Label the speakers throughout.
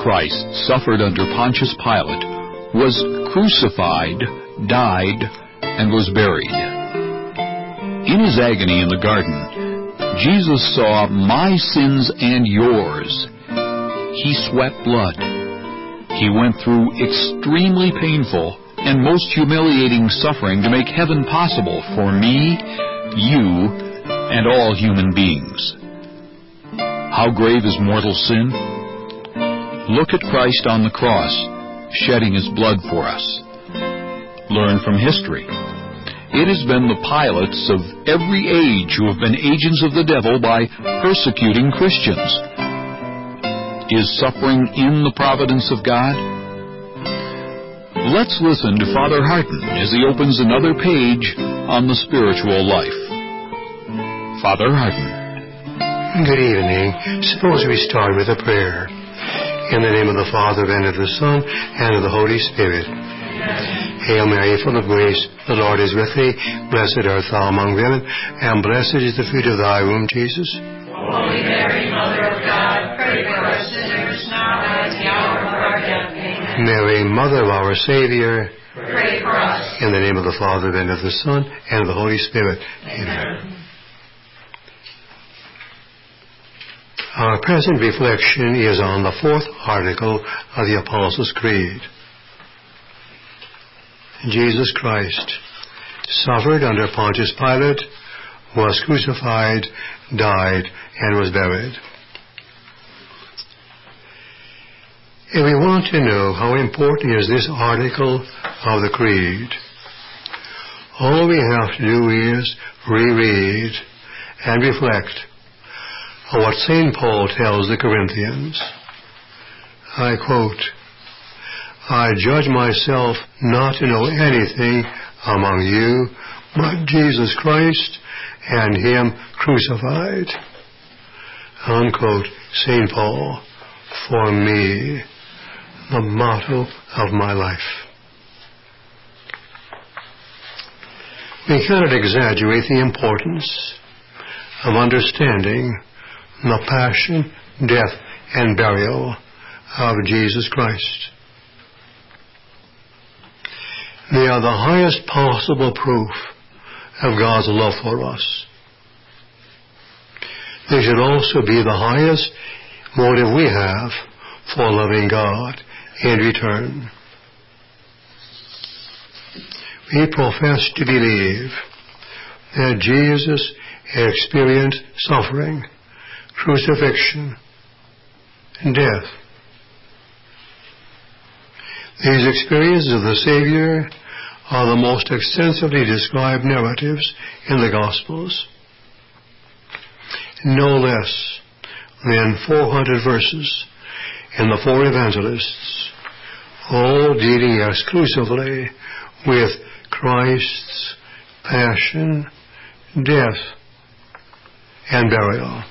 Speaker 1: Christ suffered under Pontius Pilate, was crucified, died, and was buried. In his agony in the garden, Jesus saw my sins and yours. He sweat blood. He went through extremely painful and most humiliating suffering to make heaven possible for me, you, and all human beings. How grave is mortal sin? Look at Christ on the cross, shedding his blood for us. Learn from history. It has been the Pilates of every age who have been agents of the devil by persecuting Christians. Is suffering in the providence of God? Let's listen to Father Harton as he opens another page on the spiritual life. Father Harton.
Speaker 2: Good evening. Suppose we start with a prayer. In the name of the Father, and of the Son, and of the Holy Spirit. Hail Mary, full of grace, the Lord is with thee. Blessed art thou among women, and blessed is the fruit of thy womb, Jesus.
Speaker 3: Holy Mary, Mother of God, pray for us sinners, now and at the hour of our death. Amen.
Speaker 2: Mary, Mother of our Savior,
Speaker 3: pray for us.
Speaker 2: In the name of the Father, and of the Son, and of the Holy Spirit. Amen. Our present reflection is on the fourth article of the Apostles' Creed. Jesus Christ suffered under Pontius Pilate, was crucified, died, and was buried. And we want to know how important is this article of the Creed. All we have to do is reread and reflect on what St. Paul tells the Corinthians. I quote, I judge myself not to know anything among you but Jesus Christ and Him crucified. Unquote, St. Paul, for me, the motto of my life. We cannot exaggerate the importance of understanding the passion, death, and burial of Jesus Christ. They are the highest possible proof of God's love for us. They should also be the highest motive we have for loving God in return. We profess to believe that Jesus experienced suffering, crucifixion, and death. These experiences of the Savior are the most extensively described narratives in the Gospels. No less than 400 verses in the four evangelists, all dealing exclusively with Christ's passion, death, and burial.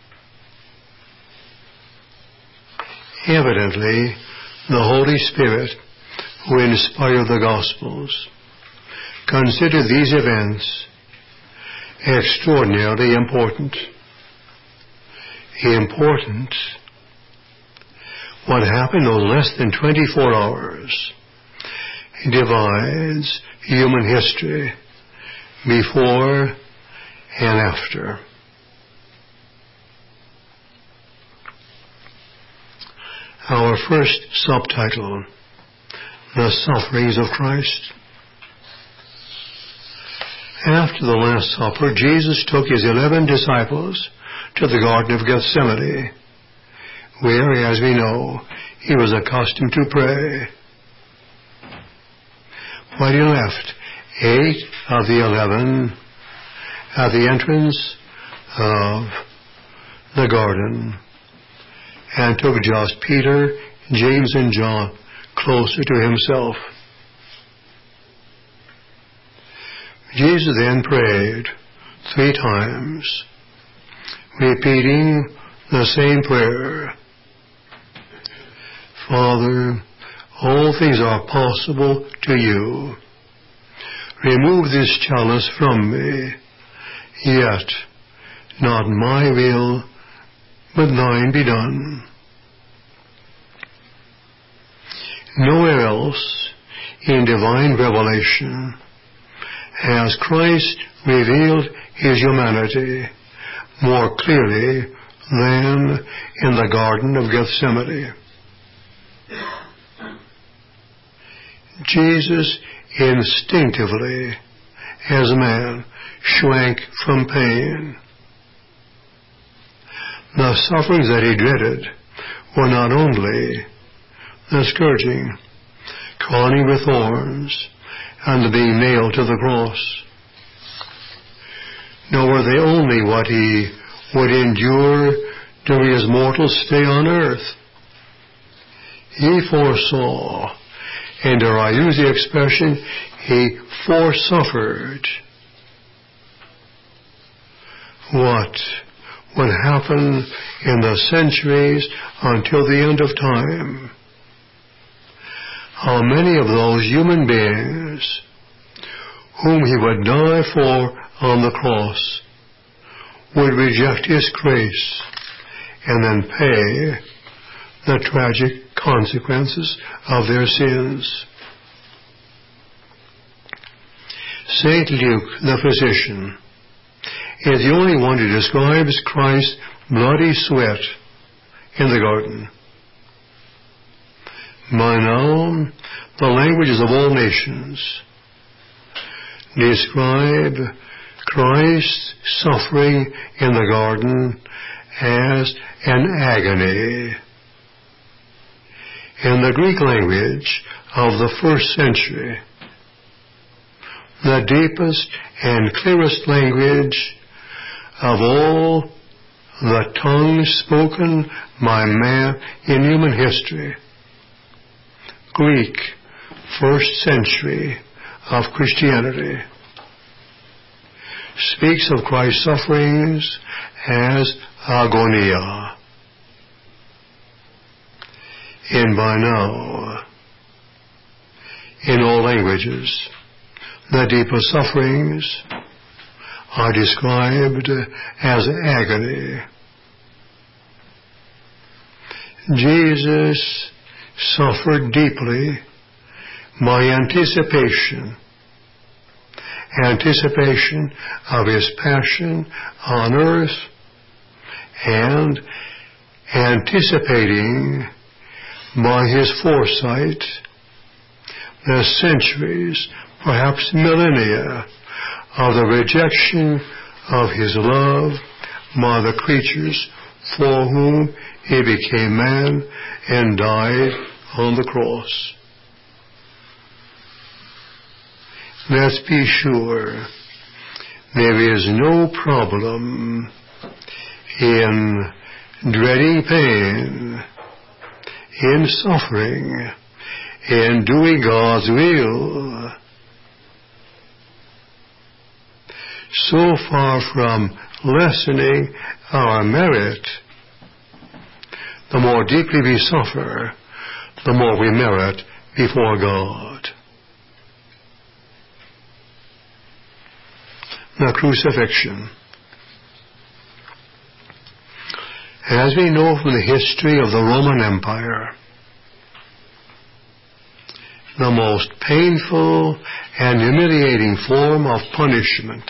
Speaker 2: Evidently, the Holy Spirit, who inspired the Gospels, considered these events extraordinarily important. Important. What happened in less than 24 hours divides human history before and after. Our first subtitle, The Sufferings of Christ. After the Last Supper, Jesus took his 11 disciples to the Garden of Gethsemane, where, as we know, he was accustomed to pray. When he left, 8 of the 11 at the entrance of the garden, and took just Peter, James, and John closer to himself. Jesus then prayed 3 times, repeating the same prayer. Father, all things are possible to you. Remove this chalice from me, yet not my will, but thine be done. Nowhere else in divine revelation has Christ revealed his humanity more clearly than in the Garden of Gethsemane. Jesus instinctively, as a man, shrank from pain. The sufferings that he dreaded were not only the scourging, crowning with thorns, and the being nailed to the cross, nor were they only what he would endure during his mortal stay on earth. He foresaw, and dare I use the expression, he foresuffered what would happen in the centuries until the end of time. How many of those human beings whom he would die for on the cross would reject his grace and then pay the tragic consequences of their sins. St. Luke, the physician, is the only one who describes Christ's bloody sweat in the garden. By now, the languages of all nations describe Christ's suffering in the garden as an agony. In the Greek language of the first century, the deepest and clearest language of all the tongues spoken by man in human history, Greek, first century of Christianity, speaks of Christ's sufferings as agonia. And by now, in all languages, the deepest sufferings are described as agony. Jesus suffered deeply by anticipation of his passion on earth and anticipating by his foresight the centuries, perhaps millennia, of the rejection of his love by the creatures for whom he became man and died on the cross. Let's be sure there is no problem in dreading pain, in suffering, in doing God's will. So far from lessening our merit, the more deeply we suffer, the more we merit before God. The crucifixion. As we know from the history of the Roman Empire, the most painful and humiliating form of punishment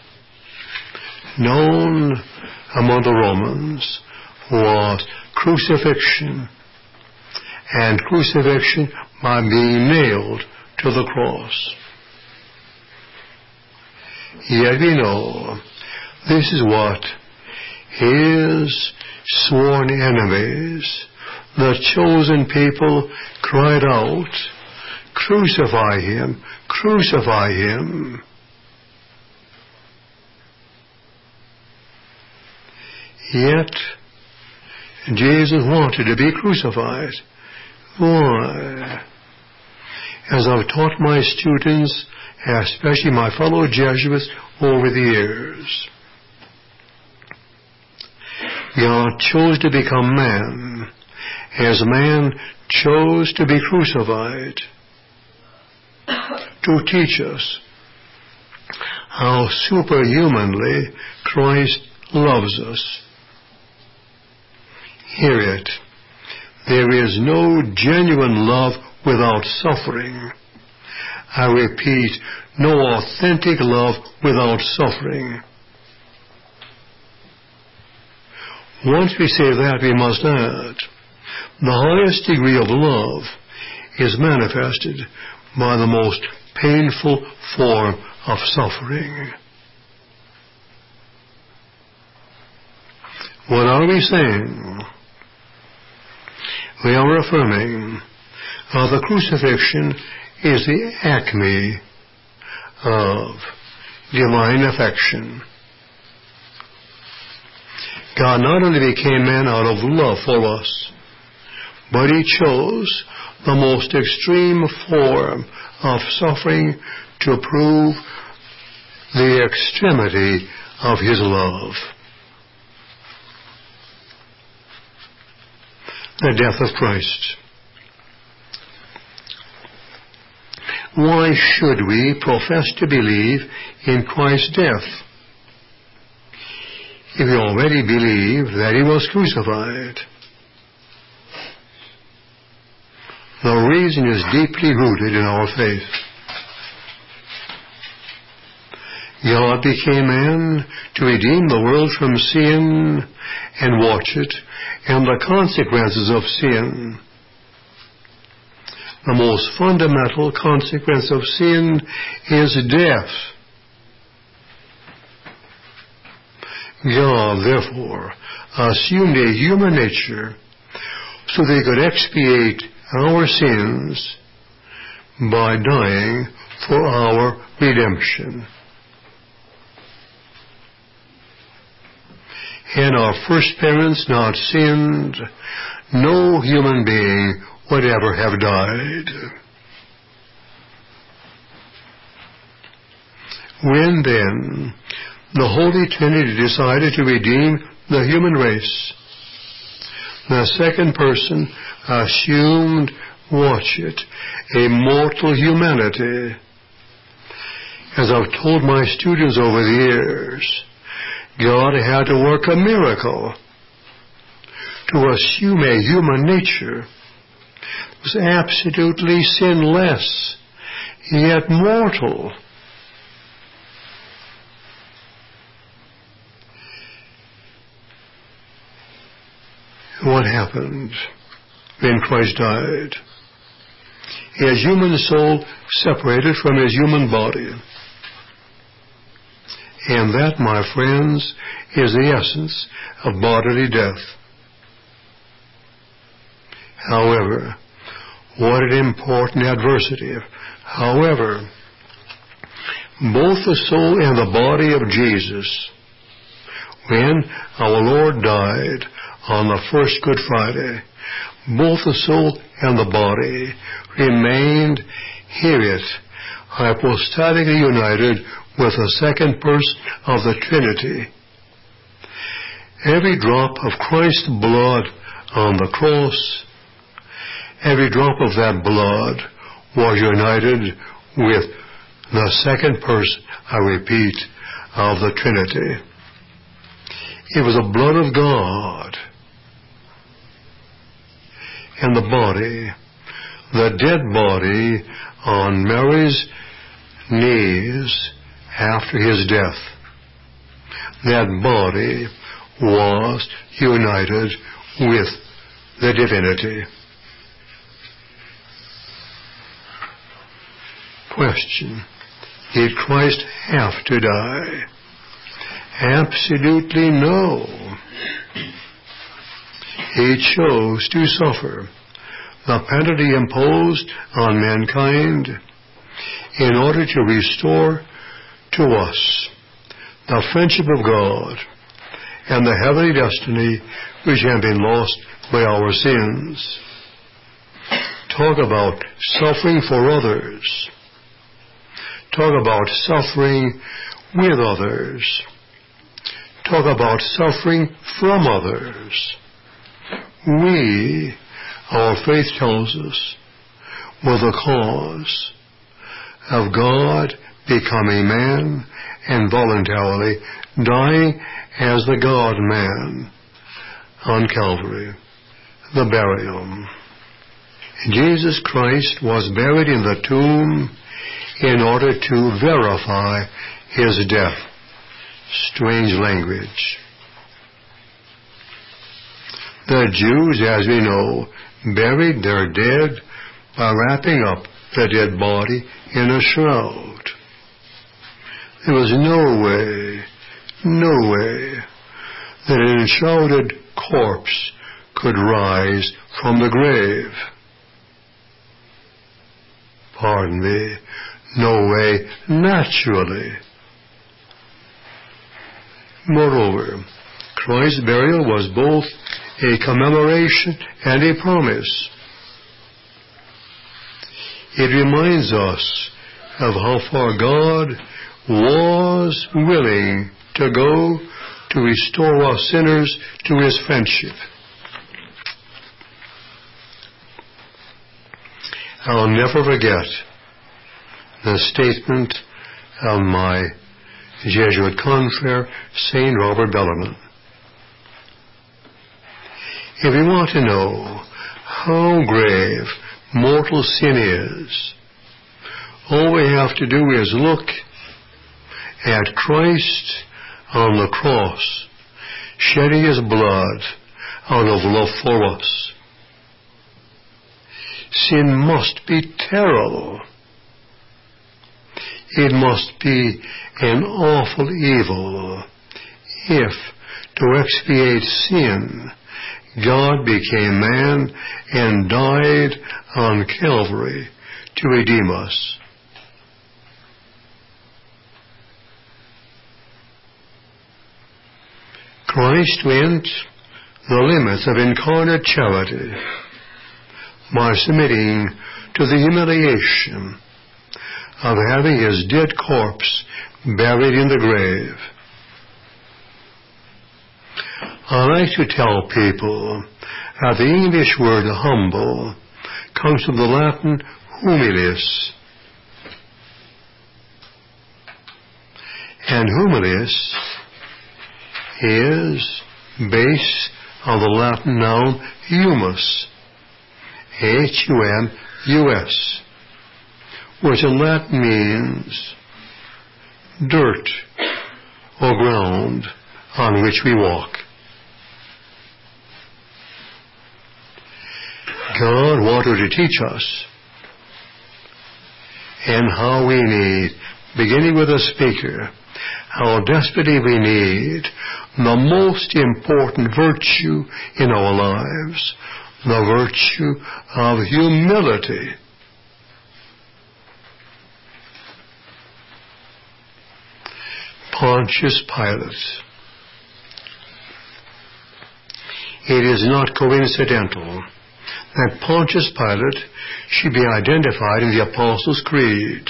Speaker 2: known among the Romans was crucifixion, and crucifixion by being nailed to the cross. Yet we know this is what his sworn enemies, the chosen people, cried out, "Crucify him, crucify him." Yet Jesus wanted to be crucified. Why? As I've taught my students, especially my fellow Jesuits over the years, God chose to become man, as man chose to be crucified, to teach us how superhumanly Christ loves us. Hear it. There is no genuine love without suffering. I repeat, no authentic love without suffering. Once we say that, we must add, the highest degree of love is manifested by the most painful form of suffering. What are we saying? We are affirming the crucifixion is the acme of divine affection. God not only became man out of love for us, but He chose the most extreme form of suffering to prove the extremity of His love. The death of Christ. Why should we profess to believe in Christ's death if we already believe that He was crucified? The reason is deeply rooted in our faith. God became man to redeem the world from sin and watch it and the consequences of sin. The most fundamental consequence of sin is death. God, therefore, assumed a human nature so that He could expiate our sins by dying for our redemption. Had our first parents not sinned, no human being would ever have died. When then the Holy Trinity decided to redeem the human race, the second person assumed, watch it, a mortal humanity. As I've told my students over the years, God had to work a miracle to assume a human nature that was absolutely sinless, yet mortal. What happened when Christ died? His human soul separated from His human body. And that, my friends, is the essence of bodily death. However, what an important adversity. However, both the soul and the body of Jesus, when our Lord died on the first Good Friday, both the soul and the body remained, hear it, hypostatically united with the second person of the Trinity. Every drop of Christ's blood on the cross, every drop of that blood was united with the second person, I repeat, of the Trinity. It was the blood of God. And the body, the dead body on Mary's knees after His death, that body was united with the divinity. Question: did Christ have to die? Absolutely no. He chose to suffer the penalty imposed on mankind in order to restore to us the friendship of God and the heavenly destiny which had been lost by our sins. Talk about suffering for others. Talk about suffering with others. Talk about suffering from others. We, our faith tells us, were the cause of God becoming man and voluntarily dying as the God-man on Calvary, the burial. Jesus Christ was buried in the tomb in order to verify his death. Strange language. The Jews, as we know, buried their dead by wrapping up the dead body in a shroud. There was no way that an enshrouded corpse could rise from the grave. Pardon me, no way naturally. Moreover, Christ's burial was both a commemoration and a promise. It reminds us of how far God was willing to go to restore us sinners to his friendship. I'll never forget the statement of my Jesuit confrere, St. Robert Bellarmine. If we want to know how grave mortal sin is, all we have to do is look at Christ on the cross, shedding his blood out of love for us. Sin must be terrible. It must be an awful evil if, to expiate sin, God became man and died on Calvary to redeem us. Christ went the limits of incarnate charity by submitting to the humiliation of having his dead corpse buried in the grave. I like to tell people that the English word humble comes from the Latin humilis. And humilis is based on the Latin noun humus, H-U-M-U-S, which in Latin means dirt or ground on which we walk. God wanted to teach us and how we need, beginning with the speaker, how desperately we need the most important virtue in our lives, the virtue of humility. Pontius Pilate. It is not coincidental that Pontius Pilate should be identified in the Apostles' Creed.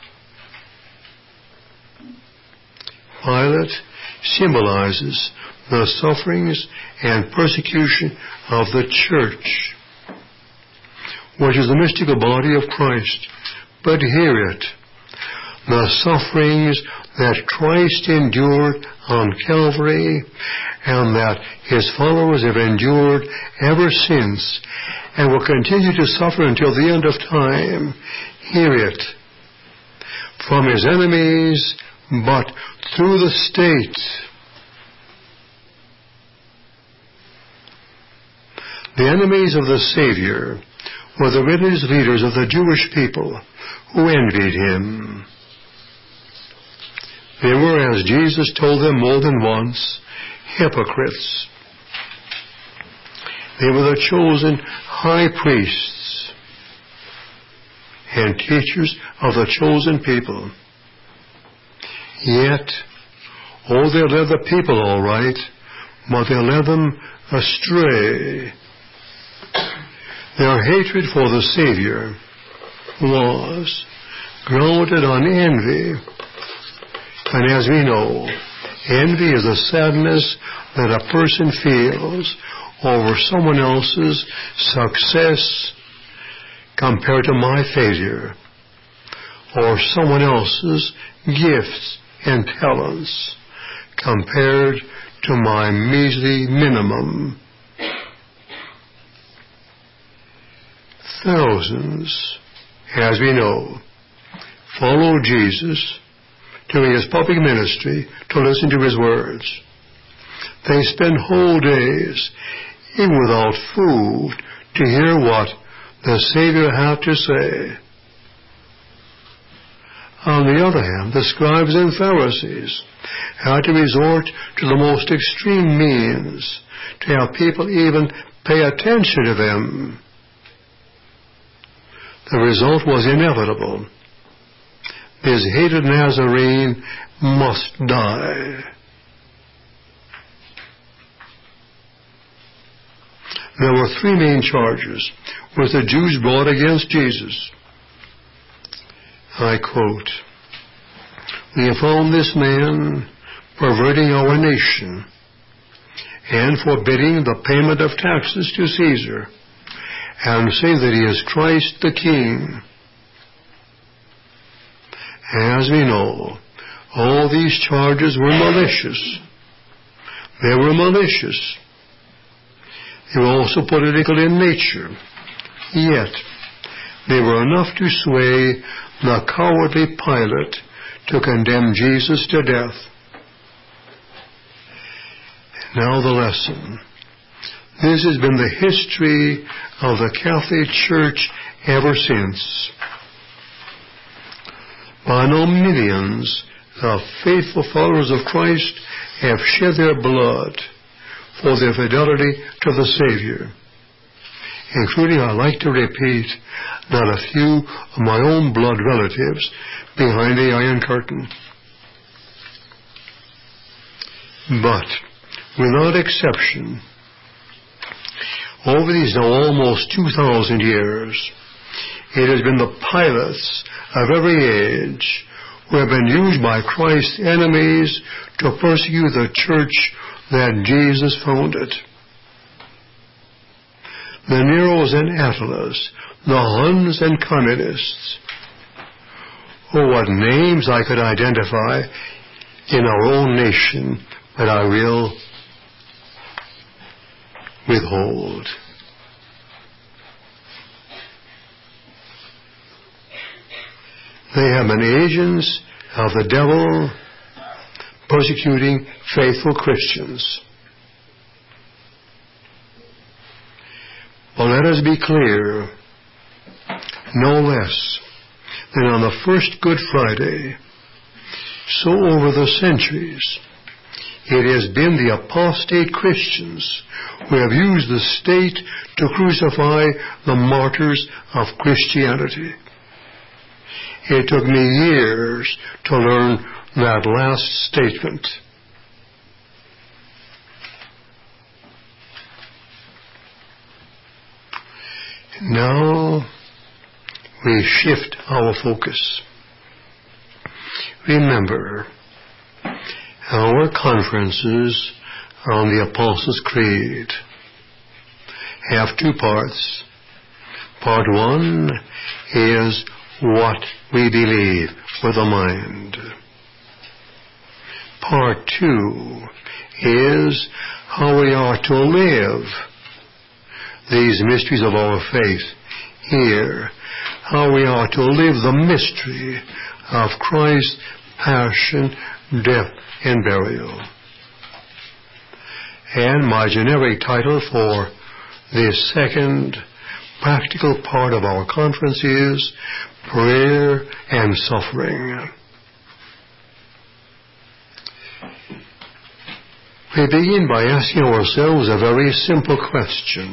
Speaker 2: Pilate symbolizes the sufferings and persecution of the Church, which is the mystical body of Christ. But hear it, the sufferings that Christ endured on Calvary and that his followers have endured ever since and will continue to suffer until the end of time. Hear it, from his enemies, but through the state. The enemies of the Savior were the religious leaders of the Jewish people who envied him. They were, as Jesus told them more than once, hypocrites. They were the chosen high priests and teachers of the chosen people. Yet, they led the people all right, but they led them astray. Their hatred for the Savior was grounded on envy. And as we know, envy is the sadness that a person feels over someone else's success compared to my failure, or someone else's gifts and talents compared to my measly minimum. Thousands, as we know, followed Jesus during his public ministry to listen to his words. They spent whole days, even without food, to hear what the Savior had to say. On the other hand, the scribes and Pharisees had to resort to the most extreme means to have people even pay attention to them. The result was inevitable. This hated Nazarene must die. There were three main charges which the Jews brought against Jesus. I quote, "We have found this man perverting our nation and forbidding the payment of taxes to Caesar, and say that he is Christ the King." As we know, all these charges were malicious. They were malicious. They were also political in nature. Yet, they were enough to sway the cowardly Pilate to condemn Jesus to death. Now the lesson. This has been the history of the Catholic Church ever since. By now millions of faithful followers of Christ have shed their blood for their fidelity to the Savior, including, I like to repeat, not a few of my own blood relatives behind the Iron Curtain. But, without exception, over these now almost 2,000 years, it has been the Pilates of every age who have been used by Christ's enemies to persecute the church that Jesus founded. The Neros and Attilas, the Huns and Communists. Oh, what names I could identify in our own nation, but I will withhold. They have been agents of the devil persecuting faithful Christians. Well, let us be clear, no less than on the first Good Friday, so over the centuries, it has been the apostate Christians who have used the state to crucify the martyrs of Christianity. It took me years to learn that last statement. Now we shift our focus. Remember, our conferences on the Apostles' Creed have two parts. Part one is what we believe with the mind. Part two is how we are to live these mysteries of our faith here, how we are to live the mystery of Christ's passion, death, and burial. And my generic title for this second practical part of our conference is Prayer and Suffering. We begin by asking ourselves a very simple question.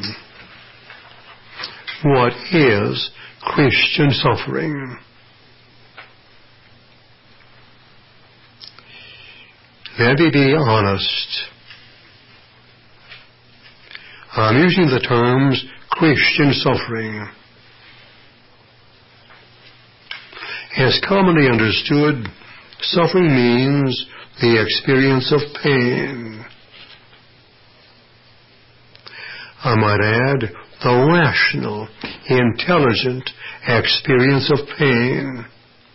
Speaker 2: What is Christian suffering? Let me be honest. I'm using the terms Christian suffering. As commonly understood, suffering means the experience of pain. I might add, the rational, intelligent experience of pain.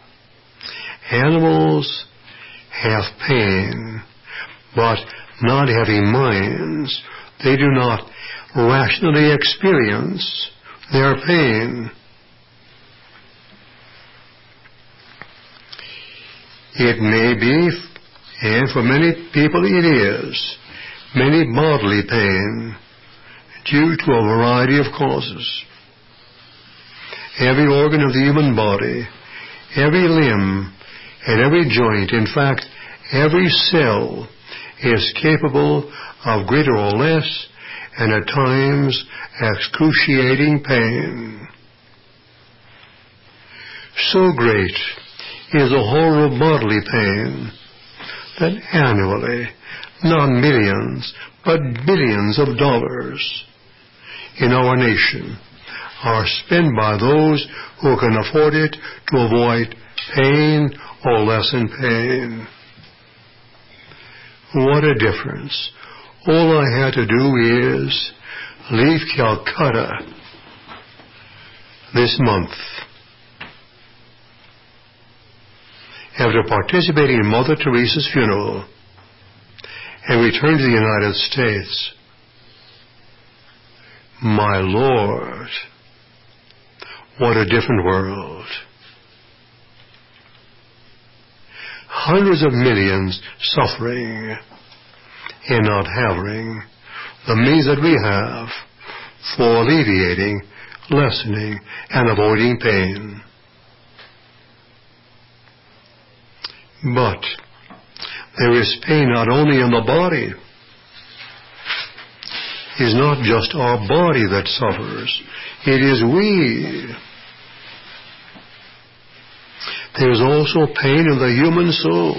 Speaker 2: Animals have pain, but not having minds, they do not rationally experience their pain. It may be, and for many people it is, many bodily pain due to a variety of causes. Every organ of the human body, every limb, and every joint, in fact, every cell, is capable of greater or less, and at times excruciating pain. So great is the horror of bodily pain that annually, not millions, but billions of dollars in our nation are spent by those who can afford it to avoid pain or lessen pain. What a difference. All I had to do is leave Calcutta this month after participating in Mother Teresa's funeral and return to the United States. My Lord, what a different world. Hundreds of millions suffering and not having the means that we have for alleviating, lessening, and avoiding pain. But there is pain not only in the body. It is not just our body that suffers. It is we. There is also pain in the human soul.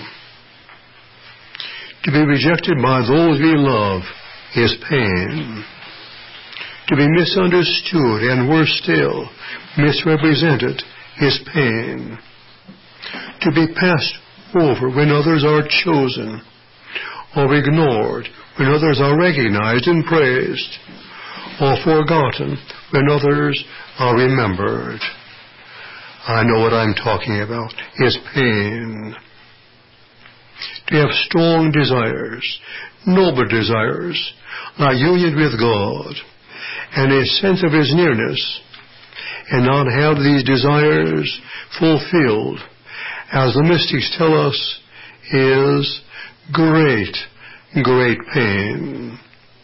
Speaker 2: To be rejected by those we love is pain. To be misunderstood and, worse still, misrepresented is pain. To be passed over when others are chosen, or ignored when others are recognized and praised, or forgotten when others are remembered. I know what I'm talking about, is pain. To have strong desires, noble desires, a union with God, and a sense of His nearness, and not have these desires fulfilled, as the mystics tell us, is great, great pain.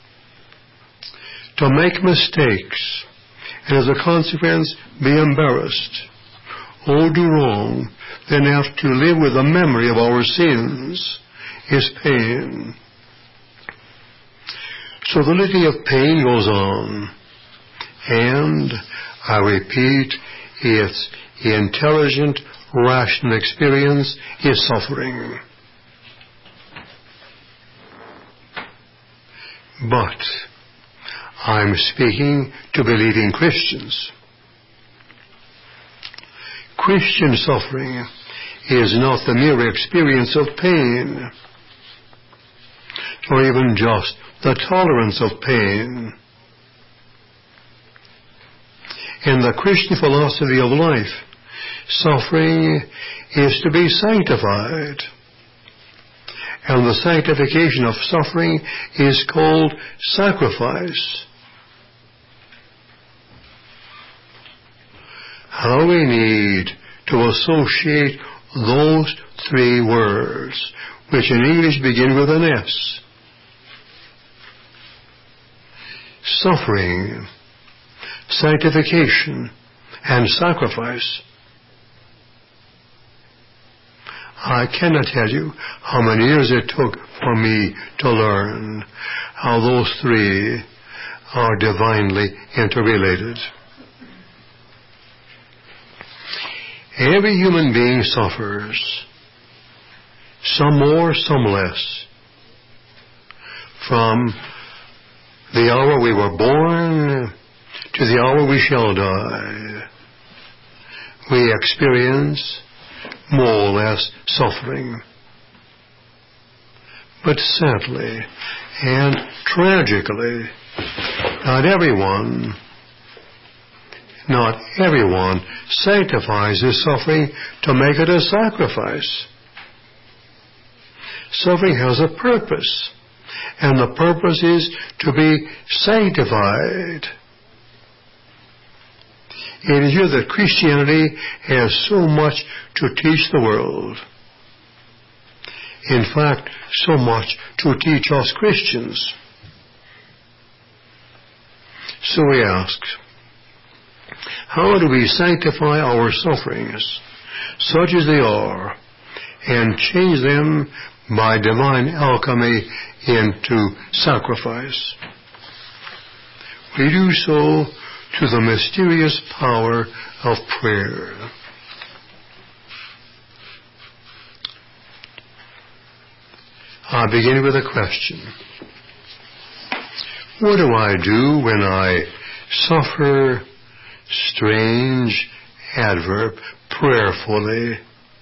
Speaker 2: To make mistakes, and as a consequence be embarrassed, or do wrong, then have to live with the memory of our sins, is pain. So the litany of pain goes on, and, I repeat, its intelligent, rational experience is suffering. But I'm speaking to believing Christians. Christian suffering is not the mere experience of pain, or even just the tolerance of pain. In the Christian philosophy of life, suffering is to be sanctified. And the sanctification of suffering is called sacrifice. How we need to associate those three words, which in English begin with an S. Suffering, sanctification, and sacrifice. I cannot tell you how many years it took for me to learn how those three are divinely interrelated. Every human being suffers, some more, some less. From the hour we were born to the hour we shall die, we experience more or less suffering. But sadly and tragically, not everyone sanctifies this suffering to make it a sacrifice. Suffering has a purpose, and the purpose is to be sanctified. It is here that Christianity has so much to teach the world. In fact, so much to teach us Christians. So we ask, how do we sanctify our sufferings, such as they are, and change them by divine alchemy into sacrifice? We do so to the mysterious power of prayer. I begin with a question. What do I do when I suffer, strange adverb, prayerfully?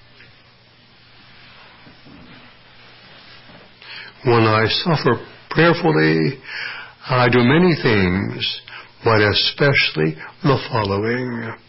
Speaker 2: When I suffer prayerfully, I do many things, but especially the following.